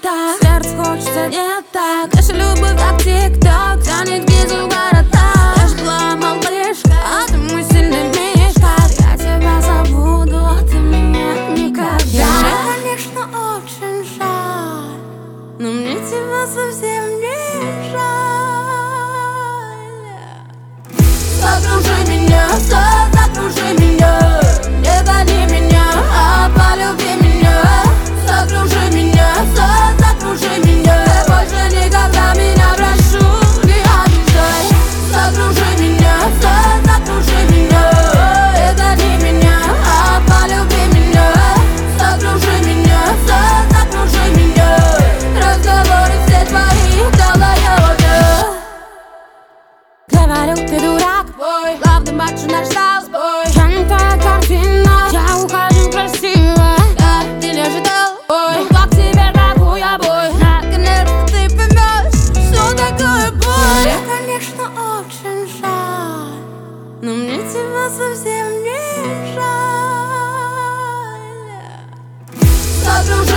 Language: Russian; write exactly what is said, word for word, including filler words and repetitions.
так, сердце хочется не так. Наша любовь как тик-ток, тянет внизу города. Я ж была малышка, а ты мой сильный мишка. Я тебя забуду, а ты меня никогда. Мне, конечно, очень жаль, но мне тебя совсем не жаль. Закружи меня, закружи меня, не гони меня, а полюби меня. Закружи меня, закружи меня, больше никогда меня, прошу, не обижай. Закружи меня, закружи меня, не гони меня, а полюби меня. Закружи меня, закружи меня, разговоры все твои в голове. Говорю, ты дурак, бой, главный матч наш зал, бой. Чья-то картина, я ухожу красиво. Да, ты не ожидал, ой, как тебе такой обой. Наконец-то ты поймешь, что такое боль. Мне, конечно, очень жаль, но мне тебя совсем не жаль. Закружи